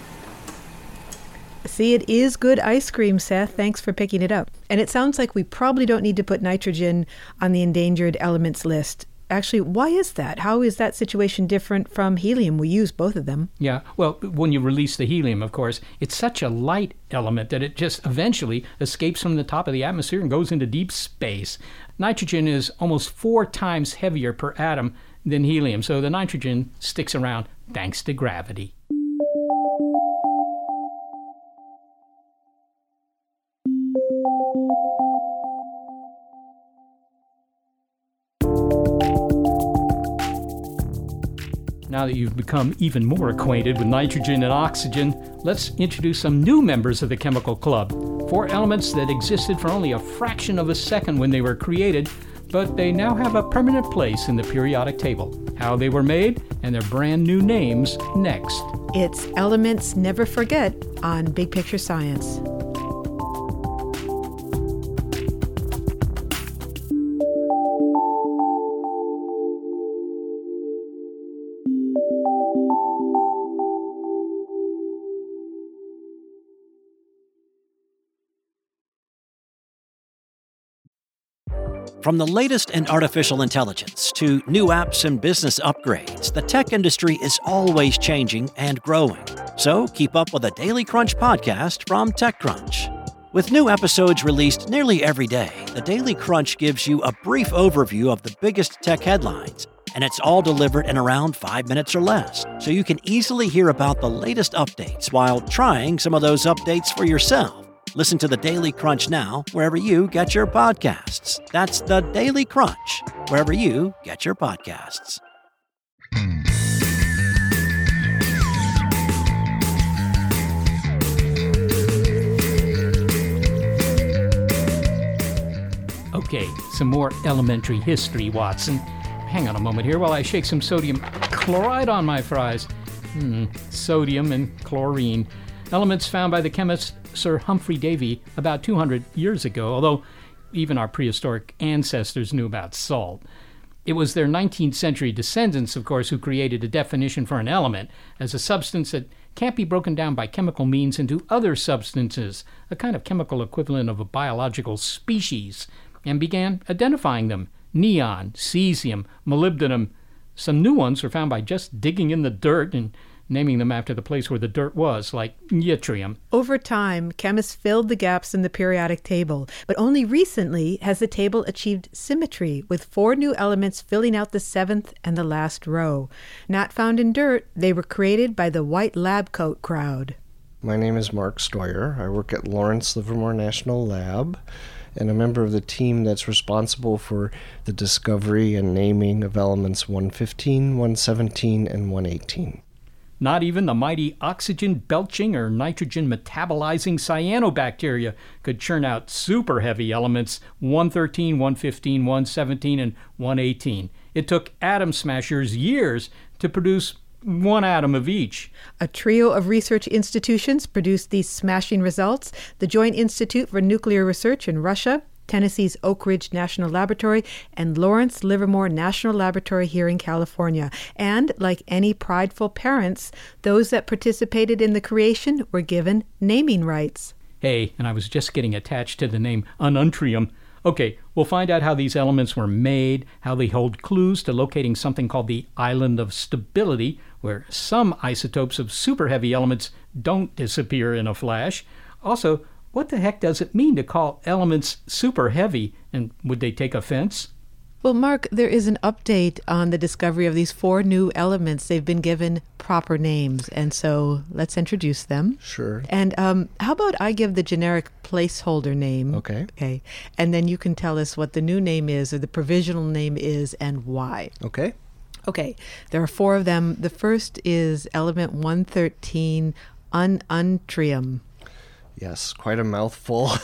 See, it is good ice cream, Seth. Thanks for picking it up. And it sounds like we probably don't need to put nitrogen on the endangered elements list. Actually, why is that? How is that situation different from helium? We use both of them.
Yeah, well, when you release the helium, of course, it's such a light element that it just eventually escapes from the top of the atmosphere and goes into deep space. Nitrogen is almost four times heavier per atom than helium, so the nitrogen sticks around thanks to gravity. Now that you've become even more acquainted with nitrogen and oxygen, let's introduce some new members of the chemical club. Four elements that existed for only a fraction of a second when they were created, but they now have a permanent place in the periodic table. How they were made and their brand new names next.
It's Elements Never Forget on Big Picture Science.
From the latest in artificial intelligence to new apps and business upgrades, the tech industry is always changing and growing. So keep up with the Daily Crunch podcast from TechCrunch. With new episodes released nearly every day, the Daily Crunch gives you a brief overview of the biggest tech headlines, and it's all delivered in around five minutes or less, so you can easily hear about the latest updates while trying some of those updates for yourself. Listen to the Daily Crunch now wherever you get your podcasts. That's the Daily Crunch, wherever you get your podcasts.
Okay, some more elementary history, Watson. Hang on a moment here while I shake some sodium chloride on my fries. Hmm, sodium and chlorine. Elements found by the chemist Sir Humphrey Davy about two hundred years ago, although even our prehistoric ancestors knew about salt. It was their nineteenth century descendants, of course, who created a definition for an element as a substance that can't be broken down by chemical means into other substances, a kind of chemical equivalent of a biological species, and began identifying them. Neon, cesium, molybdenum. Some new ones were found by just digging in the dirt and naming them after the place where the dirt was, like yttrium.
Over time, chemists filled the gaps in the periodic table, but only recently has the table achieved symmetry, with four new elements filling out the seventh and the last row. Not found in dirt, they were created by the white lab coat crowd.
My name is Mark Stoyer. I work at Lawrence Livermore National Lab, and a member of the team that's responsible for the discovery and naming of elements one fifteen, one seventeen, and one eighteen.
Not even the mighty oxygen-belching or nitrogen-metabolizing cyanobacteria could churn out super-heavy elements one thirteen, one fifteen, one seventeen, and one eighteen. It took atom smashers years to produce one atom of each.
A trio of research institutions produced these smashing results: the Joint Institute for Nuclear Research in Russia, Tennessee's Oak Ridge National Laboratory, and Lawrence Livermore National Laboratory here in California. And, like any prideful parents, those that participated in the creation were given naming rights.
Hey, and I was just getting attached to the name ununtrium. Okay, we'll find out how these elements were made, how they hold clues to locating something called the island of stability, where some isotopes of super-heavy elements don't disappear in a flash. Also, what the heck does it mean to call elements super-heavy, and would they take offense?
Well, Mark, there is an update on the discovery of these four new elements. They've been given proper names, and so let's introduce them.
Sure.
And um, how about I give the generic placeholder name?
Okay.
Okay. And then you can tell us what the new name is, or the provisional name is, and why.
Okay.
Okay. There are four of them. The first is element one thirteen, ununtrium.
Yes, quite a mouthful.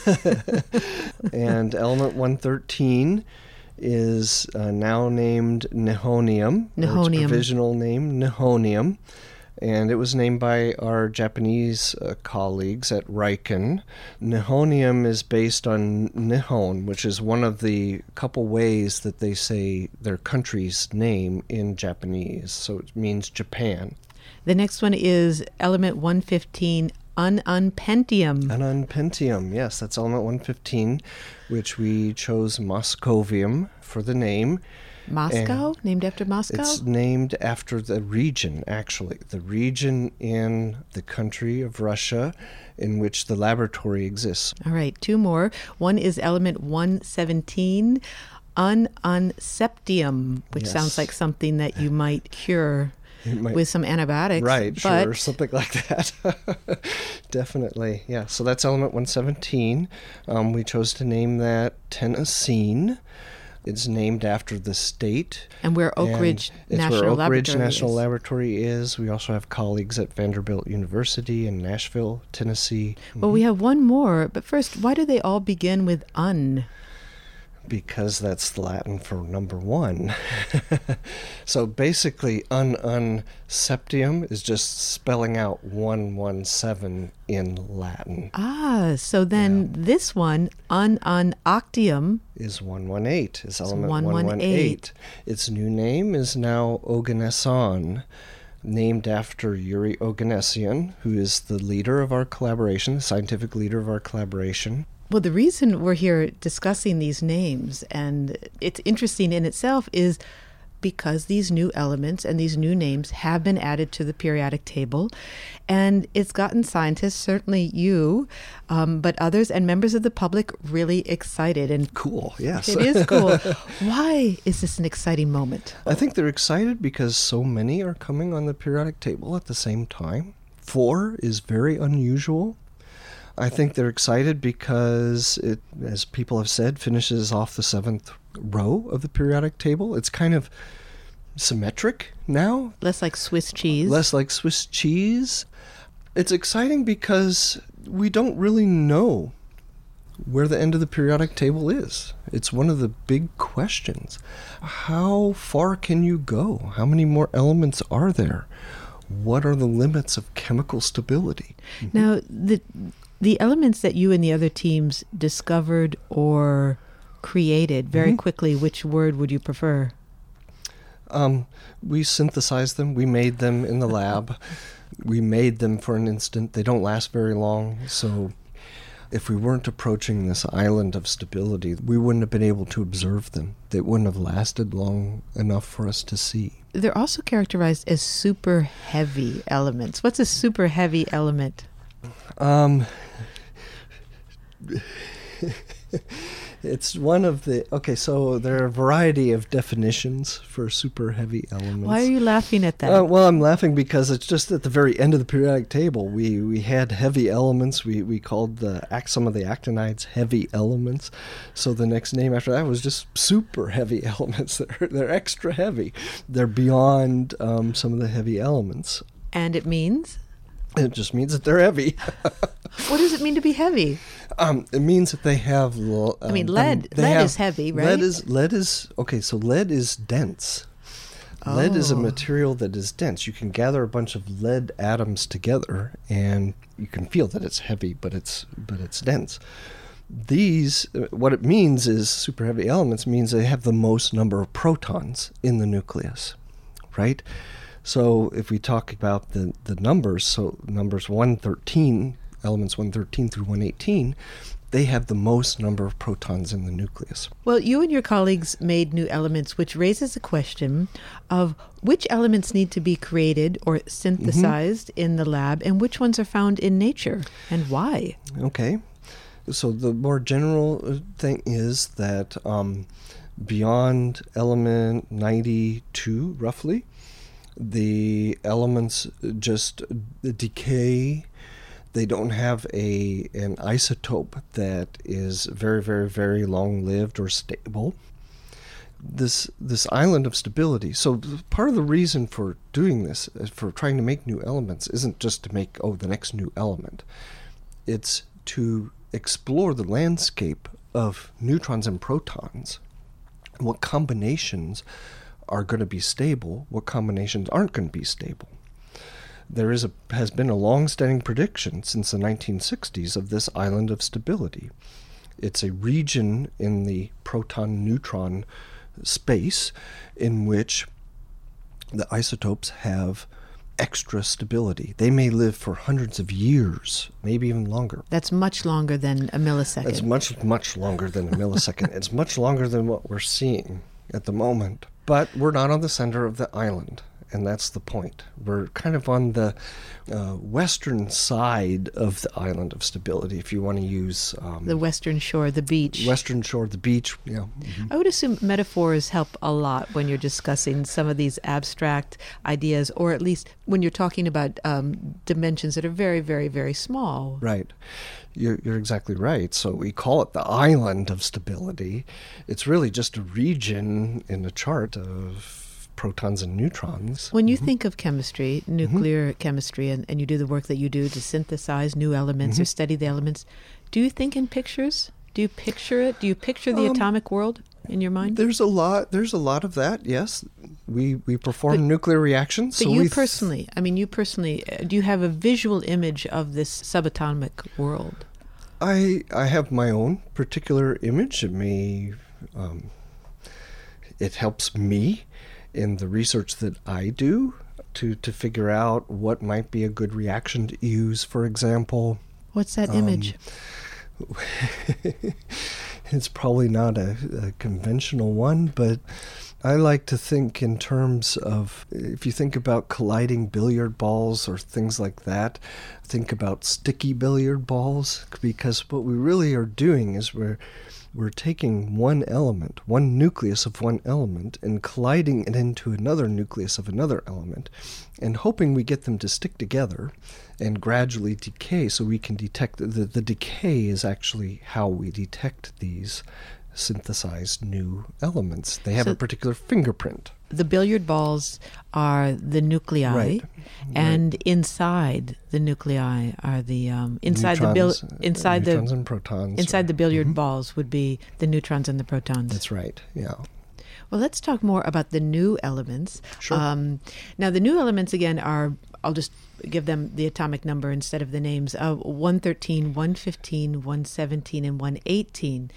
And element one thirteen is uh, now named nihonium.
Nihonium.
Its provisional name, nihonium. And it was named by our Japanese uh, colleagues at Riken. Nihonium is based on Nihon, which is one of the couple ways that they say their country's name in Japanese. So it means Japan.
The next one is element one fifteen, ununpentium.
Ununpentium, yes, that's element one fifteen, which we chose Moscovium for the name.
Moscow?
And
named after Moscow?
It's named after the region, actually. The region in the country of Russia in which the laboratory exists.
All right, two more. One is element one seventeen, ununseptium, which
Yes.
sounds like something that you might cure
Might,
with some antibiotics.
Right,
but
sure, something like that. Definitely, yeah. So that's element one seventeen. Um, we chose to name that Tennessee. It's named after the state.
And where Oak
and
Ridge
it's
National
where Oak
Laboratory
Ridge National
is.
Laboratory is. We also have colleagues at Vanderbilt University in Nashville, Tennessee.
Well, we have one more, but first, why do they all begin with un?
Because that's Latin for number one. So basically, un un septium is just spelling out one one seven in Latin.
Ah, so then yeah. This one, un un octium,
is one one eight. Is element
one
one eight. Its new name is now Oganesson, named after Yuri Oganessian, who is the leader of our collaboration, the scientific leader of our collaboration.
Well, the reason we're here discussing these names, and it's interesting in itself, is because these new elements and these new names have been added to the periodic table. And it's gotten scientists, certainly you, um, but others and members of the public really excited. And
cool, yes.
It is cool. Why is this an exciting moment?
I think they're excited because so many are coming on the periodic table at the same time. Four is very unusual. I think they're excited because it, as people have said, finishes off the seventh row of the periodic table. It's kind of symmetric now.
Less like Swiss cheese.
Less like Swiss cheese. It's exciting because we don't really know where the end of the periodic table is. It's one of the big questions. How far can you go? How many more elements are there? What are the limits of chemical stability?
Mm-hmm. Now, the the elements that you and the other teams discovered or created very mm-hmm. quickly, which word would you prefer?
Um, we synthesized them. We made them in the lab. We made them for an instant. They don't last very long. So if we weren't approaching this island of stability, we wouldn't have been able to observe them. They wouldn't have lasted long enough for us to see.
They're also characterized as super heavy elements. What's a super heavy element?
Um, it's one of the, okay, so there are a variety of definitions for super heavy elements.
Why are you laughing at that?
Uh, well, I'm laughing because it's just at the very end of the periodic table. We we had heavy elements. We we called the some of the actinides heavy elements. So the next name after that was just super heavy elements. They're, they're extra heavy. They're beyond um, some of the heavy elements.
And it means?
It just means that they're heavy.
What does it mean to be heavy?
Um, it means that they have. Um,
I mean, lead.
Um,
lead
have,
is heavy, right?
Lead is lead is okay. So lead is dense. Oh. Lead is a material that is dense. You can gather a bunch of lead atoms together, and you can feel that it's heavy, but it's but it's dense. These, what it means is super heavy elements means they have the most number of protons in the nucleus, right? So if we talk about the, the numbers, so numbers one thirteen, elements one thirteen through one eighteen, they have the most number of protons in the nucleus.
Well, you and your colleagues made new elements, which raises the question of which elements need to be created or synthesized mm-hmm. in the lab, and which ones are found in nature, and why?
Okay. So the more general thing is that um, beyond element ninety-two, roughly, the elements just decay. They don't have a an isotope that is very, very, very long-lived or stable. This this island of stability. So part of the reason for doing this, for trying to make new elements, isn't just to make, oh, the next new element. It's to explore the landscape of neutrons and protons, what combinations are going to be stable, what combinations aren't going to be stable. There is a has been a long-standing prediction since the nineteen sixties of this island of stability. It's a region in the proton-neutron space in which the isotopes have extra stability. They may live for hundreds of years, maybe even longer.
That's much longer than a millisecond.
It's much, much longer than a millisecond. It's much longer than what we're seeing at the moment. But we're not on the center of the island, and that's the point. We're kind of on the uh, western side of the island of stability, if you want to use... Um,
the western shore, the beach.
Western shore, the beach, yeah.
Mm-hmm. I would assume metaphors help a lot when you're discussing some of these abstract ideas, or at least when you're talking about um, dimensions that are very, very, very small.
Right. You're, you're exactly right. So we call it the island of stability. It's really just a region in the chart of protons and neutrons.
When you mm-hmm. think of chemistry, nuclear mm-hmm. chemistry, and, and you do the work that you do to synthesize new elements mm-hmm. or study the elements, do you think in pictures? Do you picture it? Do you picture the um, atomic world in your mind?
There's a lot. There's a lot of that. Yes, we we perform but, nuclear reactions.
But
so
you
we
personally, th- I mean, you personally, do you have a visual image of this subatomic world?
I I have my own particular image. It may um, it helps me in the research that I do to to figure out what might be a good reaction to use. For example,
what's that
um,
image?
It's probably not a, a conventional one, but I like to think in terms of, if you think about colliding billiard balls or things like that, think about sticky billiard balls, because what we really are doing is we're we're taking one element, one nucleus of one element, and colliding it into another nucleus of another element, and hoping we get them to stick together and gradually decay so we can detect. The, the decay is actually how we detect these synthesized new elements. They have
So
a particular fingerprint.
The billiard balls are the nuclei,
Right.
and inside the nuclei are the um, inside the bil-
Neutrons, uh,
inside the
neutrons and protons.
inside the billiard balls would be the neutrons and the protons.
That's right. Yeah.
Well, let's talk more about the new elements.
Sure.
Um, now, the new elements again are. I'll just give them the atomic number instead of the names. Uh, one thirteen, one fifteen, one seventeen, and one eighteen.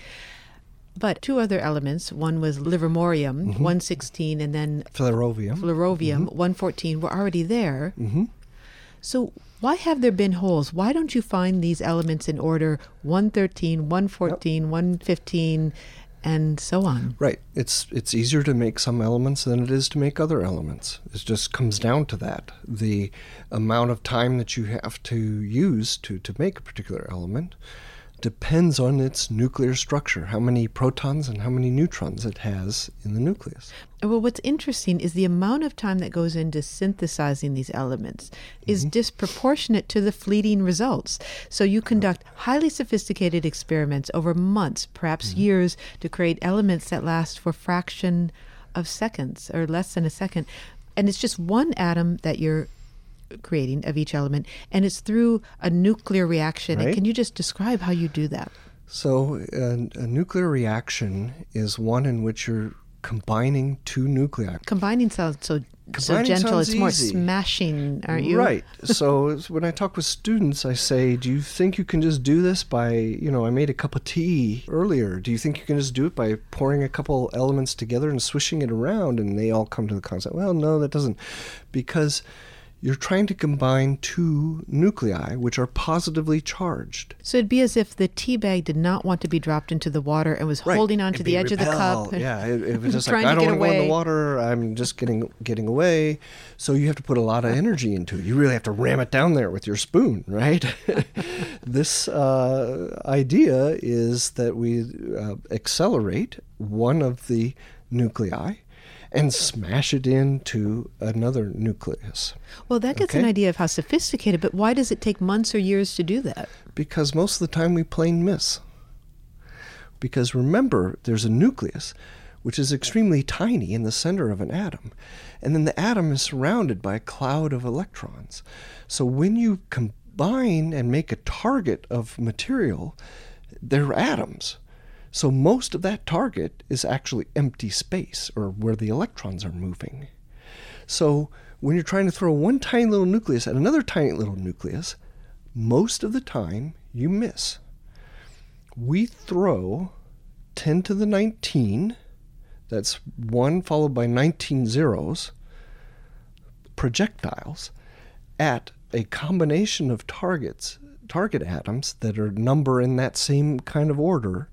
But two other elements, one was livermorium,
Mm-hmm.
one sixteen, and then
Flerovium.
flerovium,
Mhm.
one fourteen, were already there.
Mm-hmm.
So why have there been holes? Why don't you find these elements in order one thirteen, one fourteen, one fifteen, and so on?
Right. It's it's easier to make some elements than it is to make other elements. It just comes down to that. The amount of time that you have to use to, to make a particular element depends on its nuclear structure, how many protons and how many neutrons it has in the nucleus.
Well, what's interesting is the amount of time that goes into synthesizing these elements is disproportionate to the fleeting results. So you conduct highly sophisticated experiments over months, perhaps years, to create elements that last for fraction of seconds or less than a second. And it's just one atom that you're creating of each element, and it's through a nuclear reaction.
Right.
And can you just describe how you do that?
So a, a nuclear reaction is one in which you're combining two nuclei.
Combining sounds so, so
Combining
gentle.
sounds
It's more
easy.
smashing, aren't you?
Right. So when I talk with students, I say, do you think you can just do this by, you know, I made a cup of tea earlier. Do you think you can just do it by pouring a couple elements together and swishing it around? And they all come to the concept, well, no, that doesn't. Because you're trying to combine two nuclei which are positively charged.
So it'd be as if the tea bag did not want to be dropped into the water and was
Right.
holding on to
It'd
the
be
edge of the
repel.
cup. and
Yeah, it, it was just like,
trying
I
to
don't
get
want to go in
away.
the water. I'm just getting getting away. So you have to put a lot of energy into it. You really have to ram it down there with your spoon, right? This uh, idea is that we uh, accelerate one of the nuclei and smash it into another nucleus.
Well, that gets an
Okay.
idea of how sophisticated, but why does it take months or years to do that?
Because most of the time we plain miss. Because remember, there's a nucleus, which is extremely tiny in the center of an atom. And then the atom is surrounded by a cloud of electrons. So when you combine and make a target of material, they're atoms. So most of that target is actually empty space, or where the electrons are moving. So when you're trying to throw one tiny little nucleus at another tiny little nucleus, most of the time you miss. We throw ten to the nineteen, that's one followed by nineteen zeros, projectiles at a combination of targets, target atoms that are number in that same kind of order,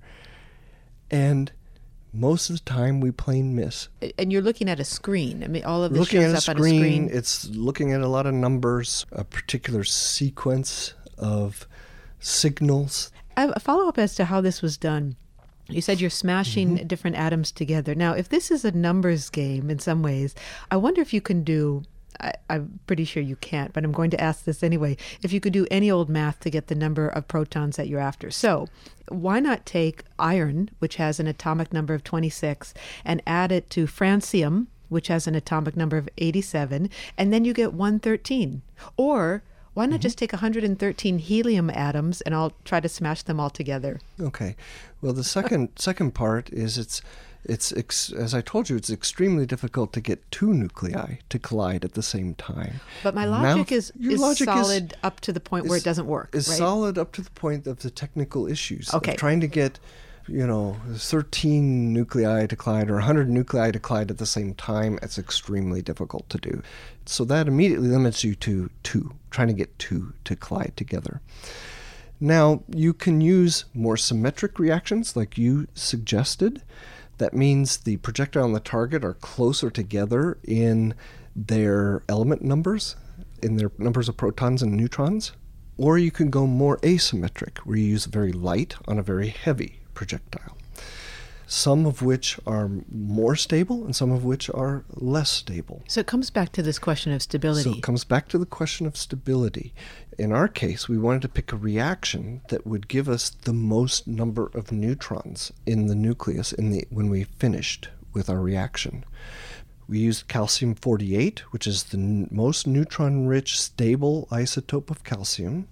and most of the time we plain miss.
And you're looking at a screen. I mean, all of this
Looking
shows
at a
up
screen,
on a screen.
it's looking at a lot of numbers, a particular sequence of signals.
I have a follow-up as to how this was done. You said you're smashing
Mm-hmm.
different atoms together. Now, if this is a numbers game in some ways, I wonder if you can do, I, I'm pretty sure you can't, but I'm going to ask this anyway, if you could do any old math to get the number of protons that you're after. So why not take iron, which has an atomic number of twenty-six, and add it to francium, which has an atomic number of eighty-seven, and then you get one thirteen. Or why not just take one hundred thirteen helium atoms and I'll try to smash them all together?
Okay. Well, the second second part is it's it's ex, as I told you, it's extremely difficult to get two nuclei to collide at the same time.
But my
Now,
logic is,
your
is
logic is-
solid up to the point where
is-
it doesn't work,
Is
right?
solid up to the point of the technical issues.
Okay.
Of trying to get, you know, thirteen nuclei to collide or one hundred nuclei to collide at the same time. It's extremely difficult to do. So that immediately limits you to two, trying to get two to collide together. Now, you can use more symmetric reactions like you suggested That means the projectile and the target are closer together in their element numbers, in their numbers of protons and neutrons. Or you can go more asymmetric, where you use very light on a very heavy projectile, some of which are more stable and some of which are less stable.
So it comes back to this question of stability.
So it comes back to the question of stability. In our case, we wanted to pick a reaction that would give us the most number of neutrons in the nucleus in the when we finished with our reaction. We used calcium forty-eight, which is the n- most neutron-rich, stable isotope of calcium.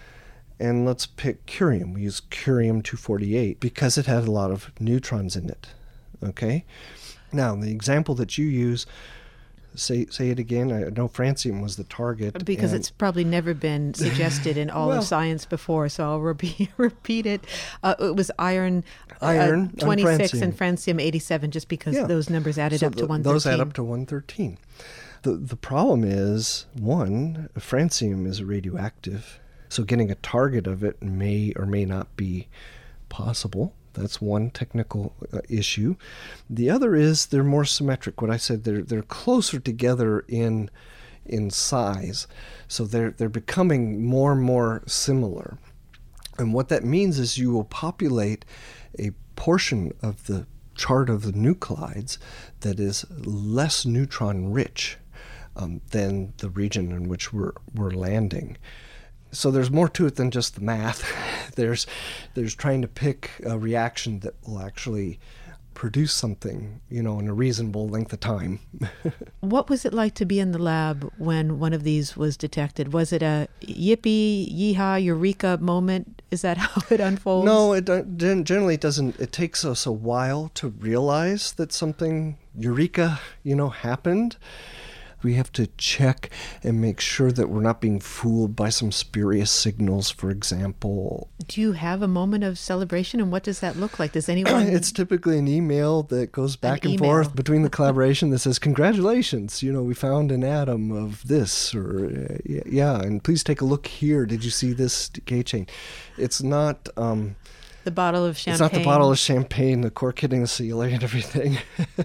And let's pick curium. We use curium two forty-eight because it had a lot of neutrons in it. Okay? Now, the example that you use, say say it again. I know francium was the target.
Because
and
it's probably never been suggested in all
well,
of science before, so I'll repeat, repeat it. Uh, it was iron,
iron
uh, twenty-six
francium.
And francium eighty-seven, just because
yeah.
those numbers added
so
up to
the,
one thirteen.
Those add up to one thirteen. The, the problem is, one, francium is radioactive. So getting a target of it may or may not be possible. That's one technical uh, issue. The other is they're more symmetric. What I said, they're they're closer together in in size. So they're they're becoming more and more similar. And what that means is you will populate a portion of the chart of the nuclides that is less neutron rich um, than the region in which we're we're landing. So there's more to it than just the math. there's there's trying to pick a reaction that will actually produce something, you know, in a reasonable length of time.
What was it like to be in the lab when one of these was detected? Was it a yippee, yeehaw, eureka moment? Is that how it unfolds?
No, it generally doesn't. It takes us a while to realize that something, eureka, you know, happened. We have to check and make sure that we're not being fooled by some spurious signals, for example.
Do you have a moment of celebration, and what does that look like? Does anyone...
It's typically an email that goes back
an
and
email.
forth between the collaboration that says, congratulations, you know, we found an atom of this, or uh, yeah, and please take a look here. Did you see this decay chain? It's not... Um,
the bottle of champagne.
It's not the bottle of champagne, the cork hitting the ceiling and everything.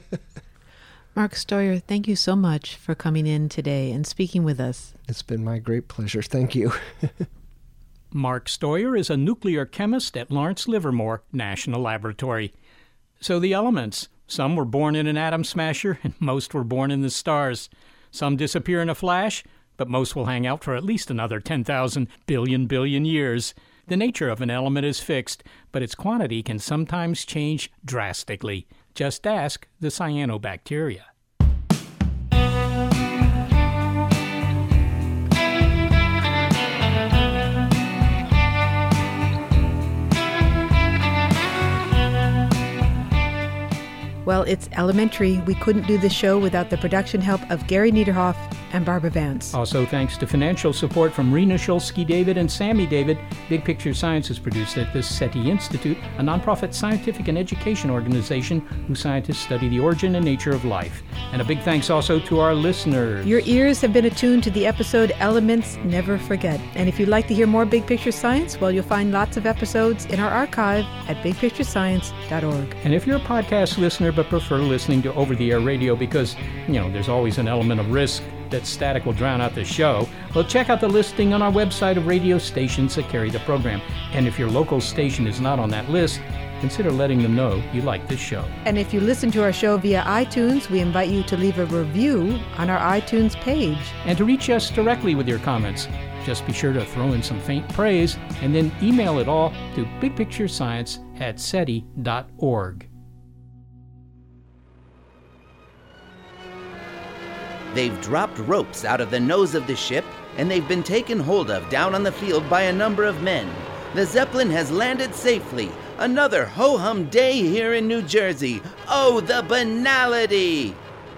Mark Steuer, thank you so much for coming in today and speaking with us.
It's been my great pleasure. Thank you.
Mark Steuer is a nuclear chemist at Lawrence Livermore National Laboratory. So the elements, some were born in an atom smasher and most were born in the stars. Some disappear in a flash, but most will hang out for at least another ten thousand billion billion years. The nature of an element is fixed, but its quantity can sometimes change drastically. Just ask the cyanobacteria.
Well, it's elementary. We couldn't do this show without the production help of Gary Niederhoff and Barbara Vance.
Also, thanks to financial support from Rena Shulsky David and Sammy David, Big Picture Science is produced at the SETI Institute, a nonprofit scientific and education organization whose scientists study the origin and nature of life. And a big thanks also to our listeners.
Your ears have been attuned to the episode Elements Never Forget. And if you'd like to hear more Big Picture Science, well, you'll find lots of episodes in our archive at big picture science dot org.
And if you're a podcast listener but prefer listening to over-the-air radio because, you know, there's always an element of risk that static will drown out the show, well, check out the listing on our website of radio stations that carry the program. And if your local station is not on that list, consider letting them know you like this show.
And if you listen to our show via iTunes, we invite you to leave a review on our iTunes page.
And to reach us directly with your comments, just be sure to throw in some faint praise and then email it all to big picture science at seti dot org.
They've dropped ropes out of the nose of the ship, and they've been taken hold of down on the field by a number of men. The Zeppelin has landed safely. Another ho-hum day here in New Jersey. Oh, the banality!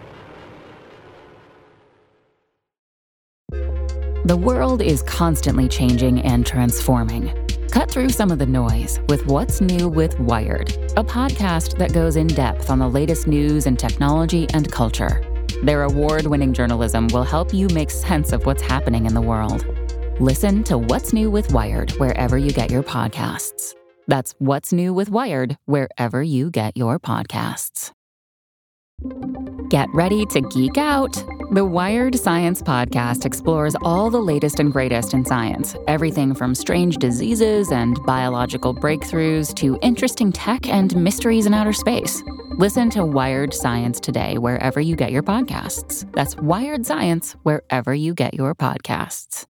The world is constantly changing and transforming. Cut through some of the noise with What's New with Wired, a podcast that goes in depth on the latest news in technology and culture. Their award-winning journalism will help you make sense of what's happening in the world. Listen to What's New with Wired wherever you get your podcasts. That's What's New with Wired, wherever you get your podcasts. Get ready to geek out. The Wired Science Podcast explores all the latest and greatest in science, everything from strange diseases and biological breakthroughs to interesting tech and mysteries in outer space. Listen to Wired Science today, wherever you get your podcasts. That's Wired Science, wherever you get your podcasts.